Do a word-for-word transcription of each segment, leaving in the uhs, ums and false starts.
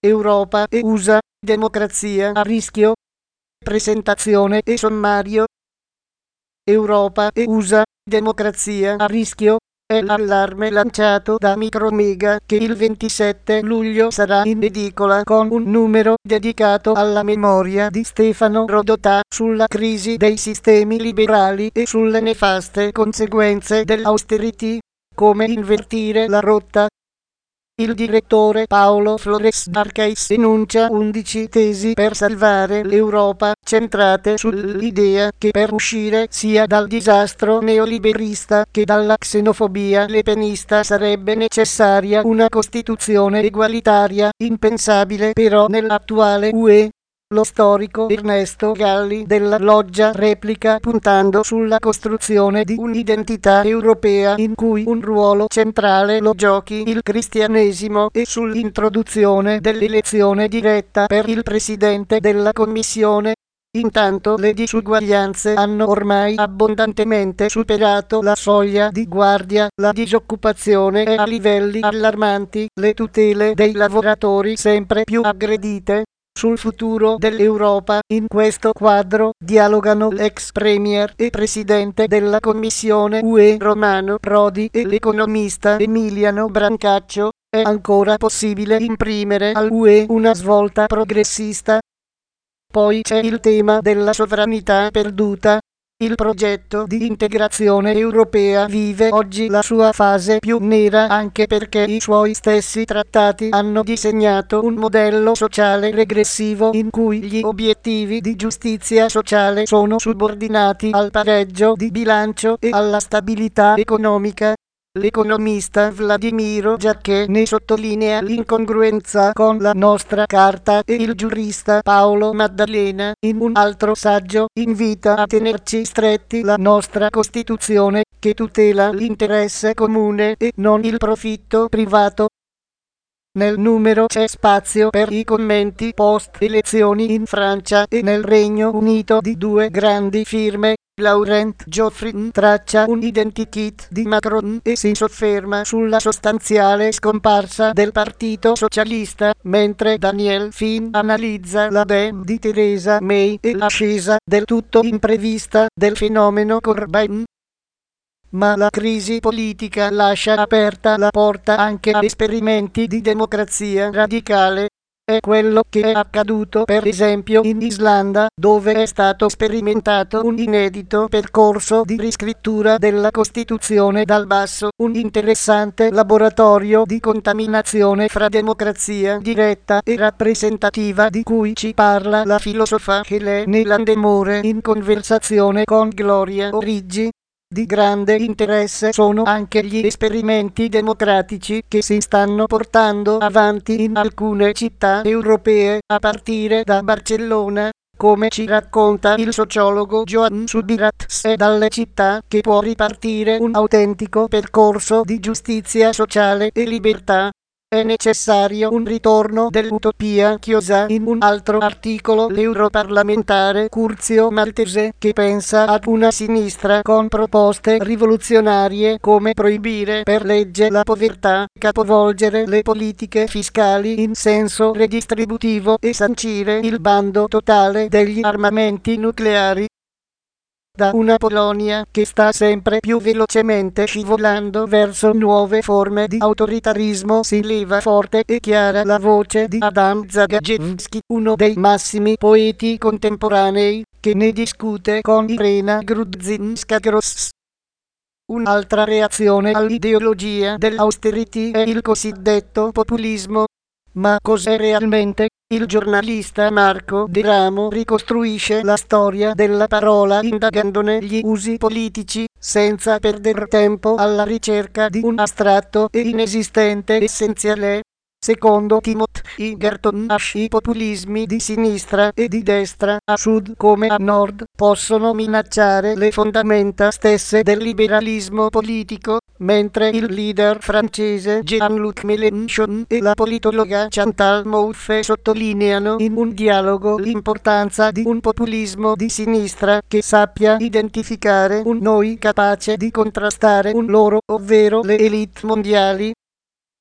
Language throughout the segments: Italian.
Europa e U S A, democrazia a rischio. Presentazione e sommario. Europa e U S A, democrazia a rischio. È l'allarme lanciato da Micromega che il ventisette luglio sarà in edicola con un numero dedicato alla memoria di Stefano Rodotà sulla crisi dei sistemi liberali e sulle nefaste conseguenze dell'austerity, come invertire la rotta. Il direttore Paolo Flores Arcais enuncia undici tesi per salvare l'Europa, centrate sull'idea che per uscire sia dal disastro neoliberista che dalla xenofobia lepenista sarebbe necessaria una Costituzione egualitaria, impensabile però nell'attuale U E. Lo storico Ernesto Galli della Loggia replica puntando sulla costruzione di un'identità europea in cui un ruolo centrale lo giochi il cristianesimo e sull'introduzione dell'elezione diretta per il presidente della Commissione. Intanto le disuguaglianze hanno ormai abbondantemente superato la soglia di guardia, la disoccupazione è a livelli allarmanti, le tutele dei lavoratori sempre più aggredite. Sul futuro dell'Europa, in questo quadro, dialogano l'ex premier e presidente della Commissione U E Romano Prodi e l'economista Emiliano Brancaccio. È ancora possibile imprimere all'U E una svolta progressista? Poi c'è il tema della sovranità perduta. Il progetto di integrazione europea vive oggi la sua fase più nera anche perché i suoi stessi trattati hanno disegnato un modello sociale regressivo in cui gli obiettivi di giustizia sociale sono subordinati al pareggio di bilancio e alla stabilità economica. L'economista Vladimiro Giacché ne sottolinea l'incongruenza con la nostra carta e il giurista Paolo Maddalena, in un altro saggio, invita a tenerci stretti la nostra Costituzione, che tutela l'interesse comune e non il profitto privato. Nel numero c'è spazio per i commenti post-elezioni in Francia e nel Regno Unito di due grandi firme. Laurent Geoffrin traccia un identikit di Macron e si sofferma sulla sostanziale scomparsa del Partito Socialista, mentre Daniel Fin analizza la Dem di Theresa May e l'ascesa del tutto imprevista del fenomeno Corbyn. Ma la crisi politica lascia aperta la porta anche a esperimenti di democrazia radicale. È quello che è accaduto per esempio in Islanda, dove è stato sperimentato un inedito percorso di riscrittura della Costituzione dal basso, un interessante laboratorio di contaminazione fra democrazia diretta e rappresentativa di cui ci parla la filosofa Helene Landemore in conversazione con Gloria Origgi. Di grande interesse sono anche gli esperimenti democratici che si stanno portando avanti in alcune città europee, a partire da Barcellona, come ci racconta il sociologo Joan Subirats. È dalle città che può ripartire un autentico percorso di giustizia sociale e libertà. È necessario un ritorno dell'utopia, chiosa in un altro articolo l'europarlamentare Curzio Maltese, che pensa ad una sinistra con proposte rivoluzionarie come proibire per legge la povertà, capovolgere le politiche fiscali in senso redistributivo e sancire il bando totale degli armamenti nucleari. Da una Polonia che sta sempre più velocemente scivolando verso nuove forme di autoritarismo si leva forte e chiara la voce di Adam Zagajewski, uno dei massimi poeti contemporanei, che ne discute con Irena Grudzinska-Gross. Un'altra reazione all'ideologia dell'austerity è il cosiddetto populismo. Ma cos'è realmente? Il giornalista Marco De Ramo ricostruisce la storia della parola indagandone gli usi politici, senza perdere tempo alla ricerca di un astratto e inesistente essenziale. Secondo Timothy Egerton Ash, i populismi di sinistra e di destra, a sud come a nord, possono minacciare le fondamenta stesse del liberalismo politico, mentre il leader francese Jean-Luc Mélenchon e la politologa Chantal Mouffe sottolineano in un dialogo l'importanza di un populismo di sinistra che sappia identificare un noi capace di contrastare un loro, ovvero le elite mondiali.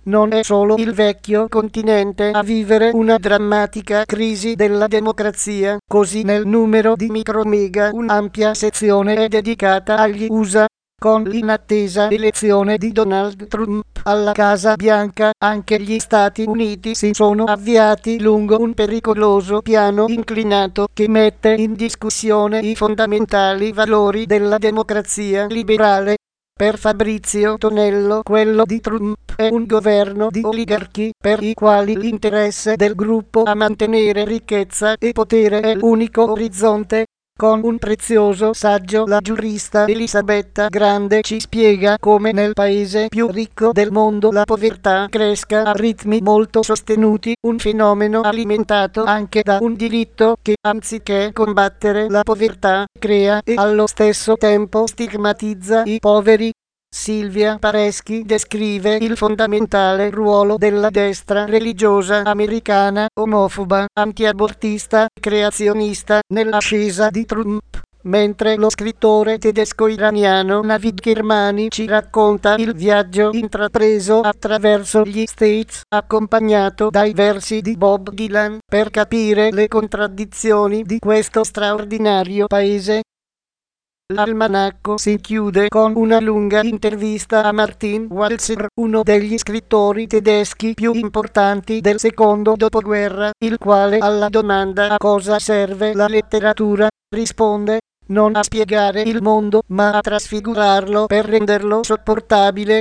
non è solo il vecchio continente a vivere una drammatica crisi della democrazia, così nel numero di Micromega un'ampia sezione è dedicata agli U S A. Con l'inattesa elezione di Donald Trump alla Casa Bianca, anche gli Stati Uniti si sono avviati lungo un pericoloso piano inclinato che mette in discussione i fondamentali valori della democrazia liberale. Per Fabrizio Tonello, quello di Trump è un governo di oligarchi per i quali l'interesse del gruppo a mantenere ricchezza e potere è l'unico orizzonte. Con un prezioso saggio la giurista Elisabetta Grande ci spiega come nel paese più ricco del mondo la povertà cresca a ritmi molto sostenuti, un fenomeno alimentato anche da un diritto che, anziché combattere la povertà, crea e allo stesso tempo stigmatizza i poveri. Silvia Pareschi descrive il fondamentale ruolo della destra religiosa americana, omofoba, antiabortista, creazionista, nell'ascesa di Trump, mentre lo scrittore tedesco-iraniano Navid Kermani ci racconta il viaggio intrapreso attraverso gli States, accompagnato dai versi di Bob Dylan, per capire le contraddizioni di questo straordinario paese. L'almanacco si chiude con una lunga intervista a Martin Walser, uno degli scrittori tedeschi più importanti del secondo dopoguerra, il quale alla domanda a cosa serve la letteratura risponde: non a spiegare il mondo, ma a trasfigurarlo per renderlo sopportabile.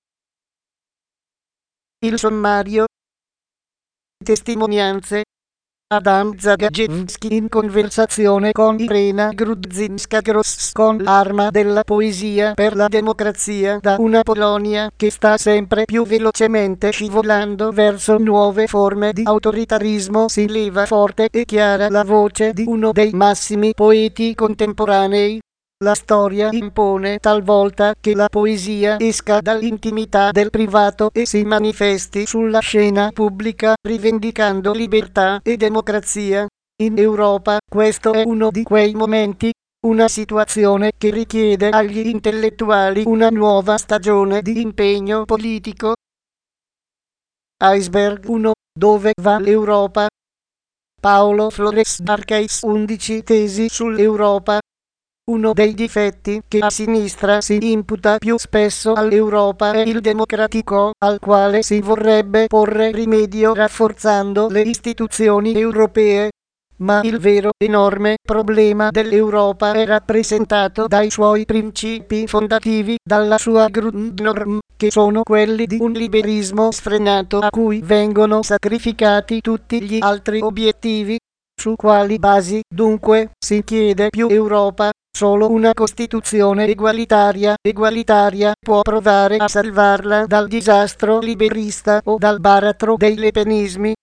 Il sommario. Testimonianze. Adam Zagajewski in conversazione con Irena Grudzinska-Gross con l'arma della poesia per la democrazia da una Polonia che sta sempre più velocemente scivolando verso nuove forme di autoritarismo si leva forte e chiara la voce di uno dei massimi poeti contemporanei. La storia impone talvolta che la poesia esca dall'intimità del privato e si manifesti sulla scena pubblica, rivendicando libertà e democrazia. In Europa questo è uno di quei momenti, una situazione che richiede agli intellettuali una nuova stagione di impegno politico. Iceberg uno. Dove va l'Europa? Paolo Flores Archais undici tesi sull'Europa. Uno dei difetti che a sinistra si imputa più spesso all'Europa è il democratico, al quale si vorrebbe porre rimedio rafforzando le istituzioni europee. Ma il vero enorme problema dell'Europa è rappresentato dai suoi principi fondativi, dalla sua Grundnorm, che sono quelli di un liberismo sfrenato a cui vengono sacrificati tutti gli altri obiettivi. Su quali basi, dunque, si chiede più Europa? Solo una Costituzione egualitaria, egualitaria può provare a salvarla dal disastro liberista o dal baratro dei lepenismi.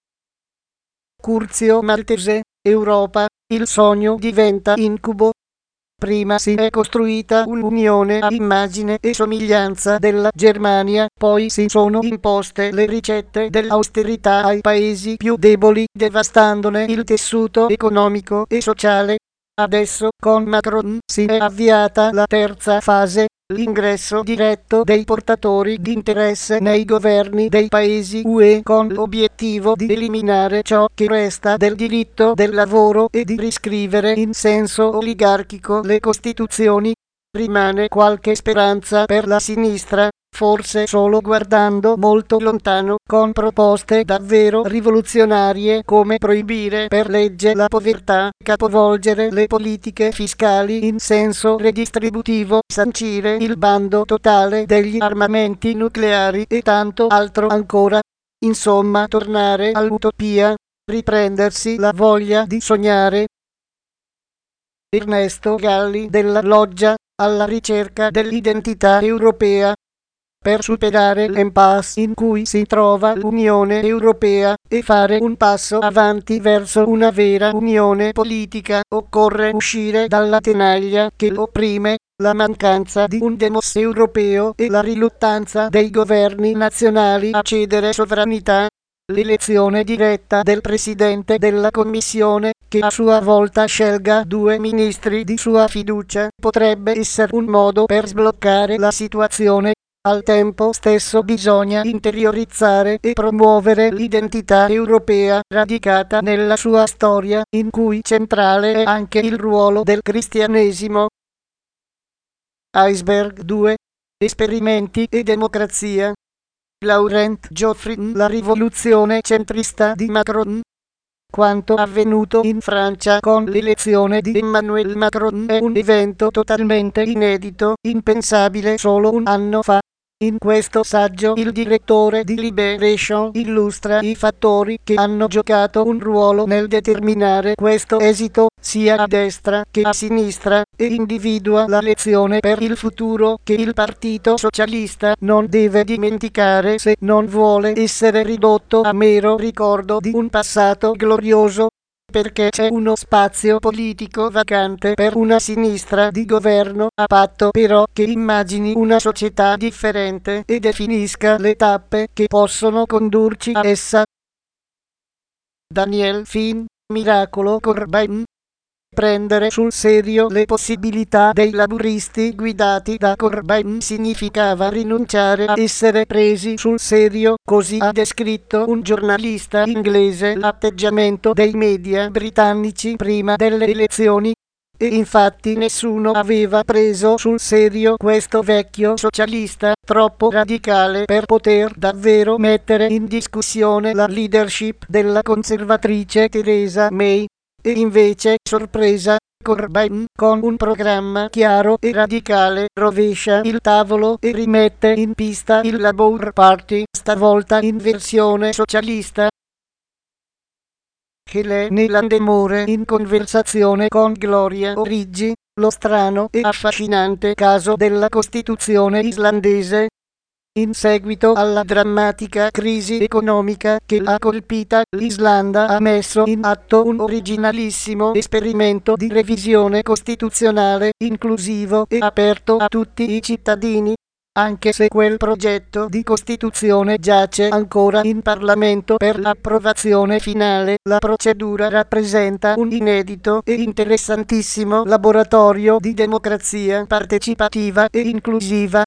Curzio Maltese, Europa, il sogno diventa incubo. Prima si è costruita un'unione a immagine e somiglianza della Germania, poi si sono imposte le ricette dell'austerità ai paesi più deboli, devastandone il tessuto economico e sociale. Adesso, con Macron, si è avviata la terza fase, l'ingresso diretto dei portatori di interesse nei governi dei paesi U E con l'obiettivo di eliminare ciò che resta del diritto del lavoro e di riscrivere in senso oligarchico le costituzioni. Rimane qualche speranza per la sinistra, forse solo guardando molto lontano, con proposte davvero rivoluzionarie come proibire per legge la povertà, capovolgere le politiche fiscali in senso redistributivo, sancire il bando totale degli armamenti nucleari e tanto altro ancora. Insomma, tornare all'utopia, riprendersi la voglia di sognare. Ernesto Galli della Loggia, alla ricerca dell'identità europea. Per superare l'impasse in cui si trova l'Unione Europea e fare un passo avanti verso una vera unione politica, occorre uscire dalla tenaglia che opprime, la mancanza di un demos europeo e la riluttanza dei governi nazionali a cedere sovranità. L'elezione diretta del Presidente della Commissione, che a sua volta scelga due ministri di sua fiducia, potrebbe essere un modo per sbloccare la situazione. Al tempo stesso bisogna interiorizzare e promuovere l'identità europea radicata nella sua storia, in cui centrale è anche il ruolo del cristianesimo. Iceberg due. Esperimenti e democrazia. Laurent Joffrin. La rivoluzione centrista di Macron. Quanto avvenuto in Francia con l'elezione di Emmanuel Macron è un evento totalmente inedito, impensabile solo un anno fa. In questo saggio il direttore di Liberation illustra i fattori che hanno giocato un ruolo nel determinare questo esito, sia a destra che a sinistra, e individua la lezione per il futuro che il Partito Socialista non deve dimenticare se non vuole essere ridotto a mero ricordo di un passato glorioso. Perché c'è uno spazio politico vacante per una sinistra di governo, a patto però che immagini una società differente e definisca le tappe che possono condurci a essa. Daniel Finn, Miracolo Corbyn. Prendere sul serio le possibilità dei laburisti guidati da Corbyn significava rinunciare a essere presi sul serio, così ha descritto un giornalista inglese l'atteggiamento dei media britannici prima delle elezioni. E infatti nessuno aveva preso sul serio questo vecchio socialista, troppo radicale per poter davvero mettere in discussione la leadership della conservatrice Theresa May. E invece, sorpresa, Corbyn, con un programma chiaro e radicale, rovescia il tavolo e rimette in pista il Labour Party, stavolta in versione socialista. Helene Landemore in conversazione con Gloria Origgi, lo strano e affascinante caso della Costituzione islandese. In seguito alla drammatica crisi economica che l'ha colpita, l'Islanda ha messo in atto un originalissimo esperimento di revisione costituzionale, inclusivo e aperto a tutti i cittadini. Anche se quel progetto di Costituzione giace ancora in Parlamento per l'approvazione finale, la procedura rappresenta un inedito e interessantissimo laboratorio di democrazia partecipativa e inclusiva.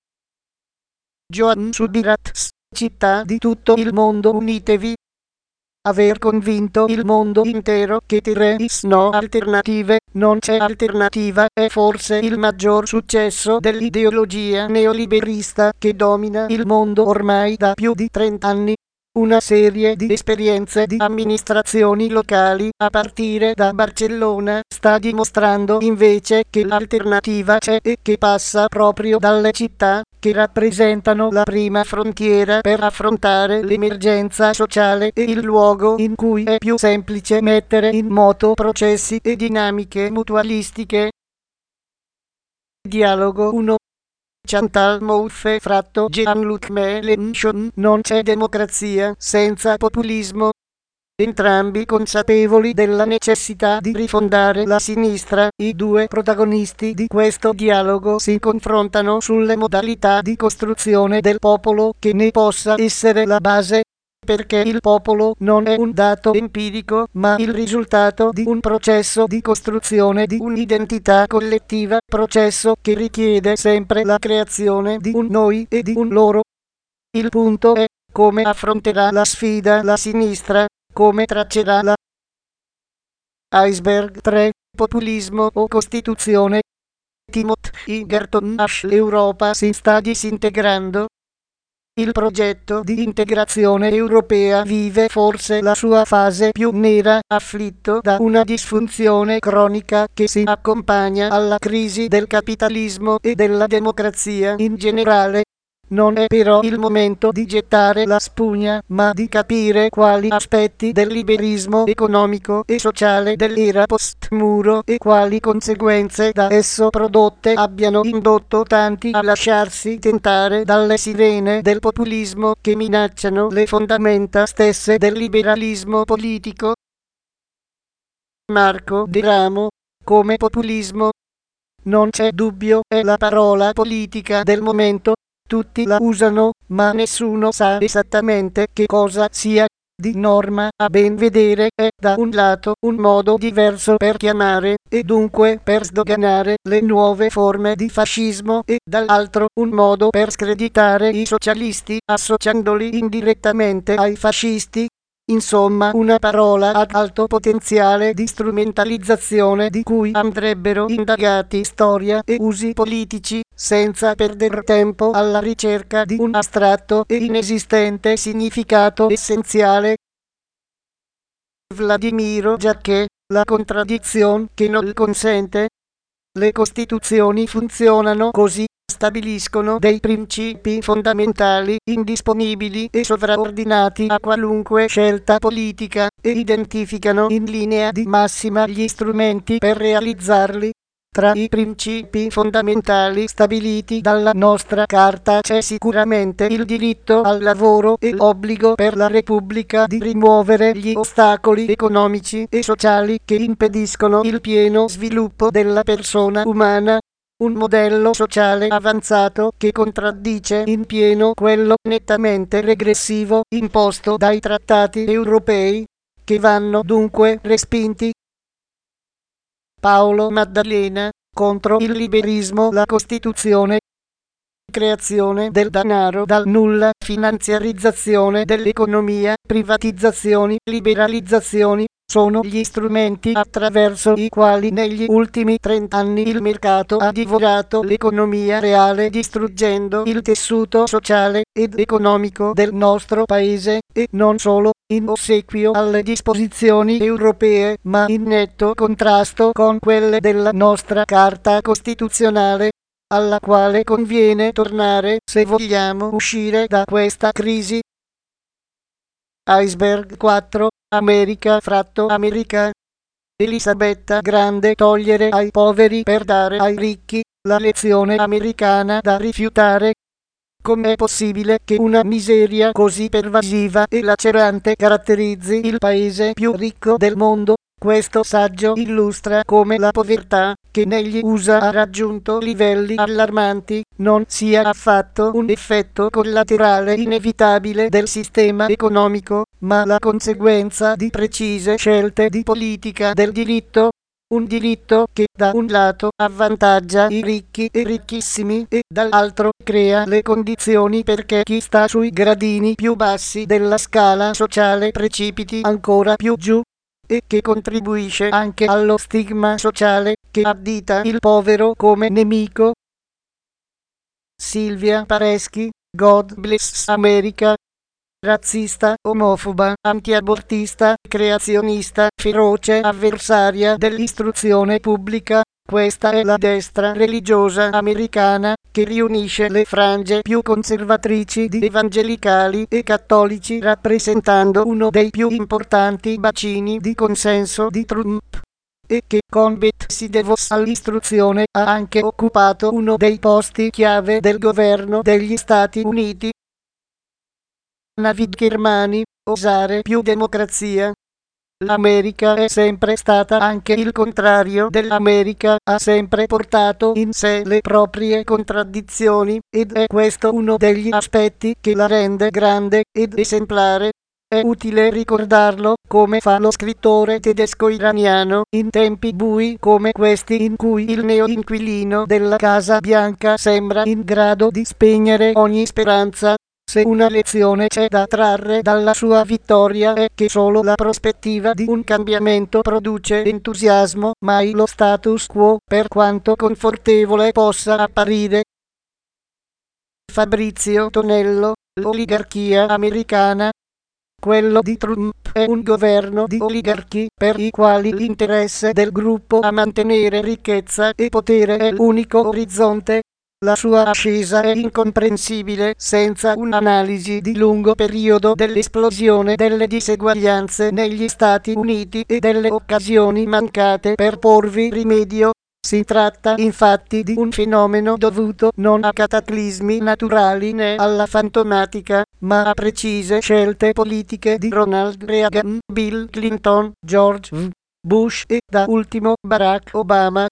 Joan Subirats, città di tutto il mondo, unitevi. Aver convinto il mondo intero che there is no alternative, non c'è alternativa, è forse il maggior successo dell'ideologia neoliberista che domina il mondo ormai da più di trenta anni. Una serie di esperienze di amministrazioni locali, a partire da Barcellona, sta dimostrando invece che l'alternativa c'è e che passa proprio dalle città, che rappresentano la prima frontiera per affrontare l'emergenza sociale e il luogo in cui è più semplice mettere in moto processi e dinamiche mutualistiche. Dialogo uno. Chantal Mouffe fratto Jean-Luc Mélenchon. Non c'è democrazia senza populismo. Entrambi consapevoli della necessità di rifondare la sinistra, i due protagonisti di questo dialogo si confrontano sulle modalità di costruzione del popolo che ne possa essere la base. Perché il popolo non è un dato empirico, ma il risultato di un processo di costruzione di un'identità collettiva, processo che richiede sempre la creazione di un noi e di un loro. Il punto è come affronterà la sfida la sinistra, come traccerà la Iceberg tre. Populismo o Costituzione. Timothy Egerton Ash. L'Europa si sta disintegrando. Il progetto di integrazione europea vive forse la sua fase più nera, afflitto da una disfunzione cronica che si accompagna alla crisi del capitalismo e della democrazia in generale. Non è però il momento di gettare la spugna, ma di capire quali aspetti del liberismo economico e sociale dell'era post-muro e quali conseguenze da esso prodotte abbiano indotto tanti a lasciarsi tentare dalle sirene del populismo che minacciano le fondamenta stesse del liberalismo politico. Marco De Ramo. Come populismo? Non c'è dubbio, è la parola politica del momento. Tutti la usano, ma nessuno sa esattamente che cosa sia. di norma, a ben vedere, è da un lato un modo diverso per chiamare, e dunque per sdoganare, le nuove forme di fascismo e dall'altro un modo per screditare i socialisti, associandoli indirettamente ai fascisti. Insomma, una parola ad alto potenziale di strumentalizzazione di cui andrebbero indagati storia e usi politici, senza perdere tempo alla ricerca di un astratto e inesistente significato essenziale. Vladimiro Giacché, la contraddizione che non consente. Le Costituzioni funzionano così, stabiliscono dei principi fondamentali, indisponibili e sovraordinati a qualunque scelta politica, e identificano in linea di massima gli strumenti per realizzarli. Tra i principi fondamentali stabiliti dalla nostra Carta c'è sicuramente il diritto al lavoro e l'obbligo per la Repubblica di rimuovere gli ostacoli economici e sociali che impediscono il pieno sviluppo della persona umana. Un modello sociale avanzato che contraddice in pieno quello nettamente regressivo imposto dai trattati europei, che vanno dunque respinti. Paolo Maddalena, contro il liberismo, la Costituzione. Creazione del denaro dal nulla, finanziarizzazione dell'economia, privatizzazioni, liberalizzazioni, sono gli strumenti attraverso i quali negli ultimi trent'anni il mercato ha divorato l'economia reale, distruggendo il tessuto sociale ed economico del nostro paese, e non solo in ossequio alle disposizioni europee, ma in netto contrasto con quelle della nostra Carta Costituzionale, alla quale conviene tornare se vogliamo uscire da questa crisi. Iceberg quattro, America fratto America. Elisabetta Grande, togliere ai poveri per dare ai ricchi, la lezione americana da rifiutare. Com'è possibile che una miseria così pervasiva e lacerante caratterizzi il paese più ricco del mondo? Questo saggio illustra come la povertà, che negli U S A ha raggiunto livelli allarmanti, non sia affatto un effetto collaterale inevitabile del sistema economico, ma la conseguenza di precise scelte di politica del diritto. Un diritto che da un lato avvantaggia i ricchi e ricchissimi e dall'altro crea le condizioni perché chi sta sui gradini più bassi della scala sociale precipiti ancora più giù, e che contribuisce anche allo stigma sociale che addita il povero come nemico. Silvia Pareschi, God Bless America. Razzista, omofoba, antiabortista, creazionista, feroce avversaria dell'istruzione pubblica, questa è la destra religiosa americana, che riunisce le frange più conservatrici di evangelicali e cattolici, rappresentando uno dei più importanti bacini di consenso di Trump, e che con Betsy DeVos all'istruzione ha anche occupato uno dei posti chiave del governo degli Stati Uniti. Navid Kermani, osare più democrazia. L'America è sempre stata anche il contrario dell'America, ha sempre portato in sé le proprie contraddizioni, ed è questo uno degli aspetti che la rende grande ed esemplare. È utile ricordarlo, come fa lo scrittore tedesco-iraniano, in tempi bui come questi in cui il neo-inquilino della Casa Bianca sembra in grado di spegnere ogni speranza. Se una lezione c'è da trarre dalla sua vittoria è che solo la prospettiva di un cambiamento produce entusiasmo, mai lo status quo, per quanto confortevole possa apparire. Fabrizio Tonello, l'oligarchia americana. Quello di Trump è un governo di oligarchi, per i quali l'interesse del gruppo a mantenere ricchezza e potere è l'unico orizzonte. La sua ascesa è incomprensibile senza un'analisi di lungo periodo dell'esplosione delle diseguaglianze negli Stati Uniti e delle occasioni mancate per porvi rimedio. Si tratta infatti di un fenomeno dovuto non a cataclismi naturali né alla fantomatica, ma a precise scelte politiche di Ronald Reagan, Bill Clinton, George W. Bush e da ultimo Barack Obama.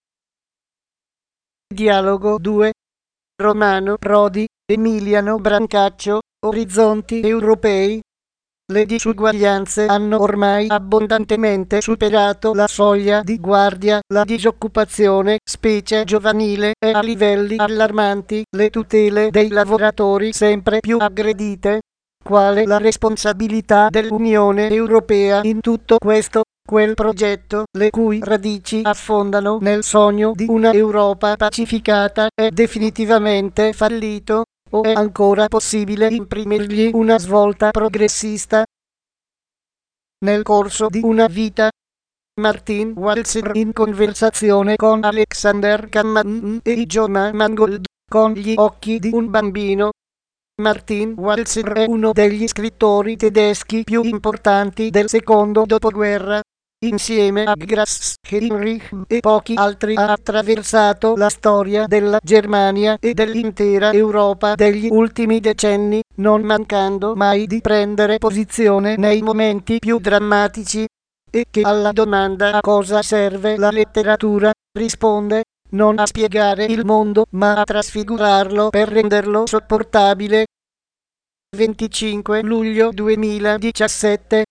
Dialogo due. Romano Prodi, Emiliano Brancaccio, Orizzonti Europei. le disuguaglianze hanno ormai abbondantemente superato la soglia di guardia, la disoccupazione, specie giovanile, è a livelli allarmanti, le tutele dei lavoratori sempre più aggredite. Quale la responsabilità dell'Unione Europea in tutto questo? Quel progetto, le cui radici affondano nel sogno di una Europa pacificata, è definitivamente fallito, o è ancora possibile imprimergli una svolta progressista? Nel corso di una vita, Martin Walzer, in conversazione con Alexander Kaman e Jonah Mangold, con gli occhi di un bambino. Martin Walzer è uno degli scrittori tedeschi più importanti del secondo dopoguerra. Insieme a Grass, Heinrich e pochi altri ha attraversato la storia della Germania e dell'intera Europa degli ultimi decenni, non mancando mai di prendere posizione nei momenti più drammatici. E che alla domanda a cosa serve la letteratura, risponde: non a spiegare il mondo, ma a trasfigurarlo per renderlo sopportabile. venticinque luglio duemiladiciassette